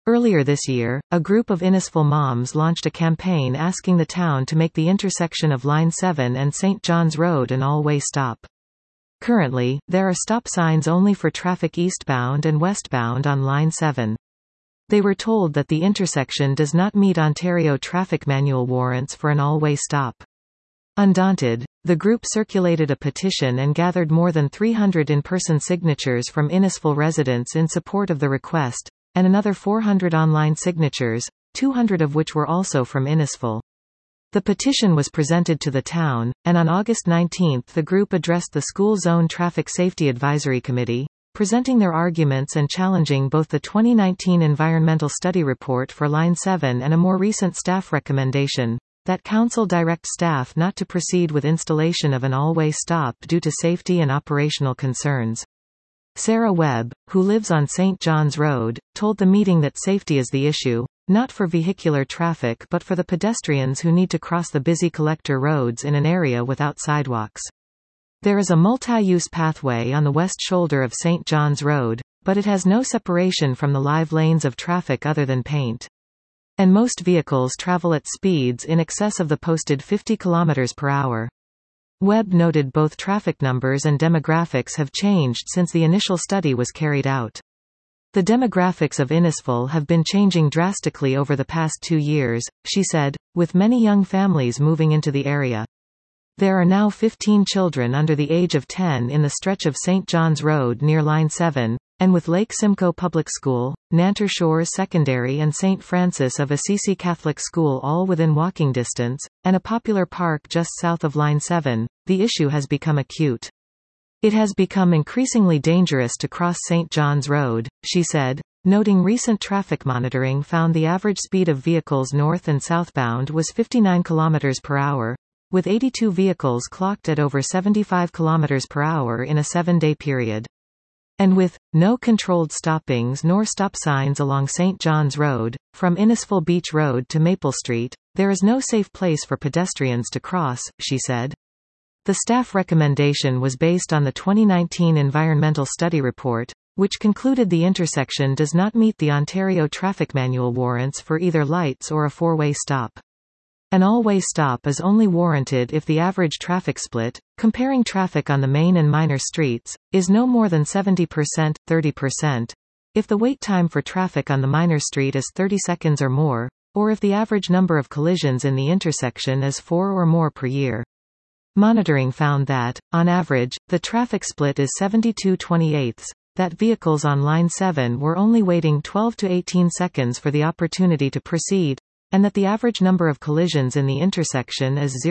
Earlier this year, a group of Innisfil moms launched a campaign asking the town to make the intersection of Line 7 and St. John's Road an all-way stop. Currently, there are stop signs only for traffic eastbound and westbound on Line 7. They were told that the intersection does not meet Ontario Traffic Manual warrants for an all-way stop. Undaunted, the group circulated a petition and gathered more than 300 in-person signatures from Innisfil residents in support of the request, and another 400 online signatures, 200 of which were also from Innisfil. The petition was presented to the town, and on August 19 the group addressed the School Zone Traffic Safety Advisory Committee, presenting their arguments and challenging both the 2019 Environmental Study Report for Line 7 and a more recent staff recommendation, that Council direct staff not to proceed with installation of an all-way stop due to safety and operational concerns. Sarah Webb, who lives on St. John's Road, told the meeting that safety is the issue, not for vehicular traffic but for the pedestrians who need to cross the busy collector roads in an area without sidewalks. There is a multi-use pathway on the west shoulder of St. John's Road, but it has no separation from the live lanes of traffic other than paint. And most vehicles travel at speeds in excess of the posted 50 km per hour. Webb noted both traffic numbers and demographics have changed since the initial study was carried out. The demographics of Innisfil have been changing drastically over the past 2 years, she said, with many young families moving into the area. There are now 15 children under the age of 10 in the stretch of St. John's Road near Line 7, and with Lake Simcoe Public School, Nanter Shores Secondary and St. Francis of Assisi Catholic School all within walking distance, and a popular park just south of Line 7, the issue has become acute. It has become increasingly dangerous to cross St. John's Road, she said, noting recent traffic monitoring found the average speed of vehicles north and southbound was 59 km per hour, with 82 vehicles clocked at over 75 km per hour in a 7-day period. And with no controlled stoppings nor stop signs along St. John's Road, from Innisfil Beach Road to Maple Street, there is no safe place for pedestrians to cross, she said. The staff recommendation was based on the 2019 Environmental Study Report, which concluded the intersection does not meet the Ontario Traffic Manual warrants for either lights or a four-way stop. An all-way stop is only warranted if the average traffic split, comparing traffic on the main and minor streets, is no more than 70%, 30%, if the wait time for traffic on the minor street is 30 seconds or more, or if the average number of collisions in the intersection is 4 or more per year. Monitoring found that, on average, the traffic split is 72/28, that vehicles on Line 7 were only waiting 12 to 18 seconds for the opportunity to proceed, and that the average number of collisions in the intersection is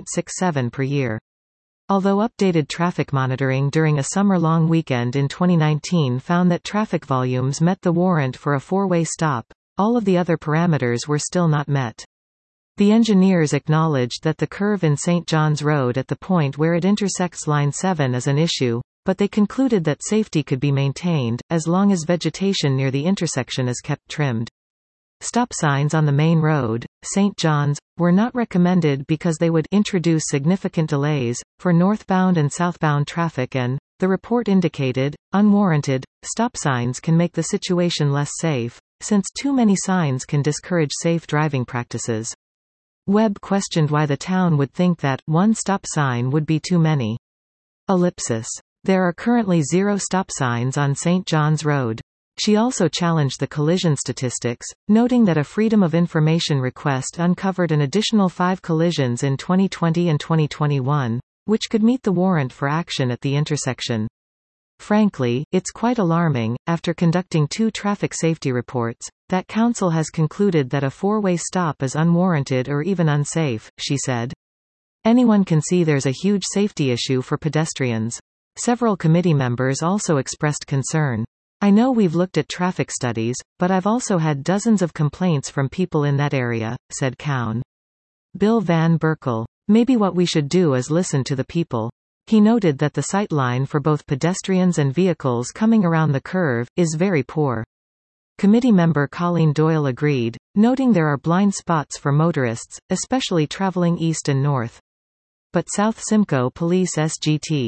0.67 per year. Although updated traffic monitoring during a summer-long weekend in 2019 found that traffic volumes met the warrant for a four-way stop, all of the other parameters were still not met. The engineers acknowledged that the curve in St. John's Road at the point where it intersects Line 7 is an issue, but they concluded that safety could be maintained, as long as vegetation near the intersection is kept trimmed. Stop signs on the main road, St. John's, were not recommended because they would introduce significant delays for northbound and southbound traffic and, the report indicated, unwarranted stop signs can make the situation less safe, since too many signs can discourage safe driving practices. Webb questioned why the town would think that one stop sign would be too many. Ellipsis. There are currently 0 stop signs on St. John's Road. She also challenged the collision statistics, noting that a Freedom of Information request uncovered an additional 5 collisions in 2020 and 2021, which could meet the warrant for action at the intersection. Frankly, it's quite alarming, after conducting 2 traffic safety reports, that Council has concluded that a four-way stop is unwarranted or even unsafe, she said. Anyone can see there's a huge safety issue for pedestrians. Several committee members also expressed concern. I know we've looked at traffic studies, but I've also had dozens of complaints from people in that area, said Cowan. Bill Van Berkel. Maybe what we should do is listen to the people. He noted that the sightline for both pedestrians and vehicles coming around the curve is very poor. Committee member Colleen Doyle agreed, noting there are blind spots for motorists, especially traveling east and north. But South Simcoe Police SGT.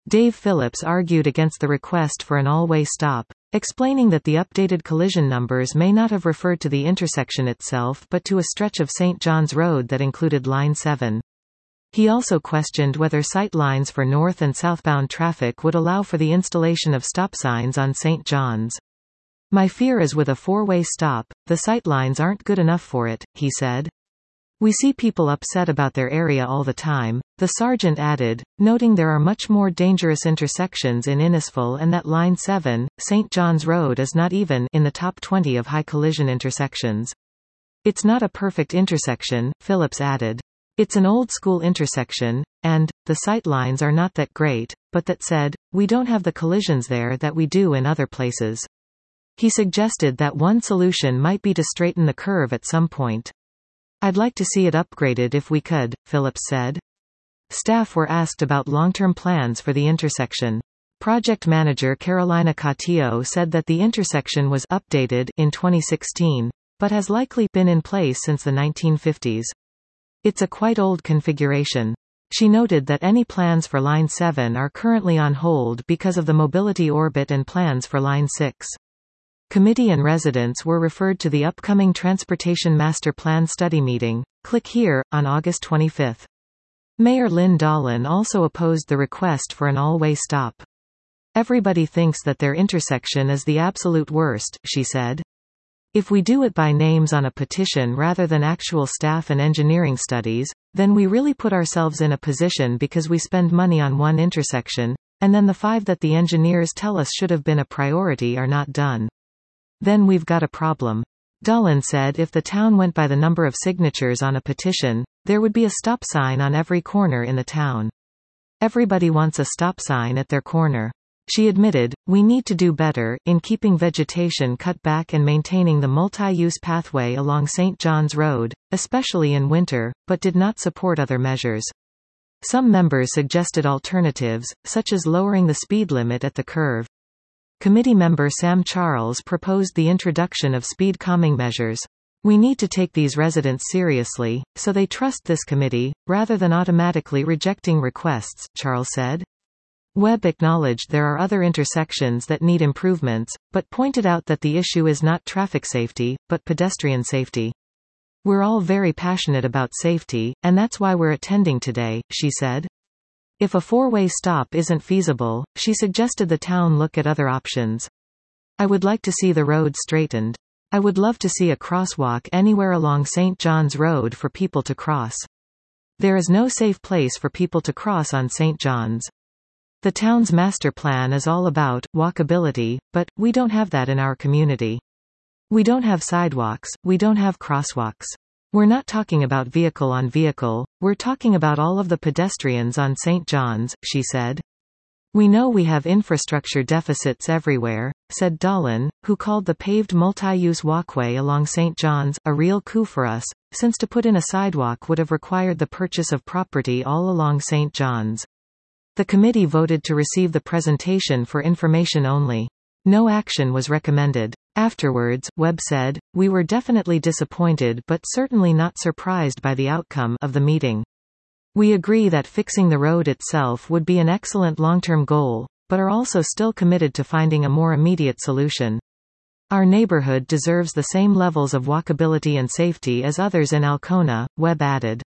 Dave Phillips argued against the request for an all-way stop, explaining that the updated collision numbers may not have referred to the intersection itself but to a stretch of St. John's Road that included Line 7. He also questioned whether sight lines for north and southbound traffic would allow for the installation of stop signs on St. John's. "My fear is with a four-way stop, the sight lines aren't good enough for it," he said. "We see people upset about their area all the time," the sergeant added, noting there are much more dangerous intersections in Innisfil and that Line 7, St. John's Road is not even in the top 20 of high collision intersections. "It's not a perfect intersection," Phillips added. "It's an old-school intersection, and the sight lines are not that great," but that said, "we don't have the collisions there that we do in other places." He suggested that one solution might be to straighten the curve at some point. "I'd like to see it upgraded if we could," Phillips said. Staff were asked about long-term plans for the intersection. Project manager Carolina Cotillo said that the intersection was updated in 2016, but has likely been in place since the 1950s. "It's a quite old configuration." She noted that any plans for Line 7 are currently on hold because of the mobility orbit and plans for Line 6. Committee and residents were referred to the upcoming Transportation Master Plan study meeting. Click here, on August 25. Mayor Lynn Dolan also opposed the request for an all-way stop. "Everybody thinks that their intersection is the absolute worst," she said. "If we do it by names on a petition rather than actual staff and engineering studies, then we really put ourselves in a position because we spend money on one intersection, and then the 5 that the engineers tell us should have been a priority are not done. Then we've got a problem." Dolan said if the town went by the number of signatures on a petition, there would be a stop sign on every corner in the town. "Everybody wants a stop sign at their corner." She admitted, "We need to do better in keeping vegetation cut back and maintaining the multi-use pathway along St. John's Road, especially in winter," but did not support other measures. Some members suggested alternatives, such as lowering the speed limit at the curve. Committee member Sam Charles proposed the introduction of speed calming measures. "We need to take these residents seriously, so they trust this committee, rather than automatically rejecting requests," Charles said. Webb acknowledged there are other intersections that need improvements, but pointed out that the issue is not traffic safety, but pedestrian safety. "We're all very passionate about safety, and that's why we're attending today," she said. If a four-way stop isn't feasible, she suggested the town look at other options. "I would like to see the road straightened. I would love to see a crosswalk anywhere along St. John's Road for people to cross. There is no safe place for people to cross on St. John's. The town's master plan is all about walkability, but we don't have that in our community. We don't have sidewalks, we don't have crosswalks. We're not talking about vehicle on vehicle, we're talking about all of the pedestrians on St. John's," she said. "We know we have infrastructure deficits everywhere," said Dolan, who called the paved multi-use walkway along St. John's a real coup for us, since to put in a sidewalk would have required the purchase of property all along St. John's. The committee voted to receive the presentation for information only. No action was recommended. Afterwards, Webb said, "We were definitely disappointed but certainly not surprised by the outcome of the meeting. We agree that fixing the road itself would be an excellent long-term goal, but are also still committed to finding a more immediate solution. Our neighborhood deserves the same levels of walkability and safety as others in Alcona," Webb added.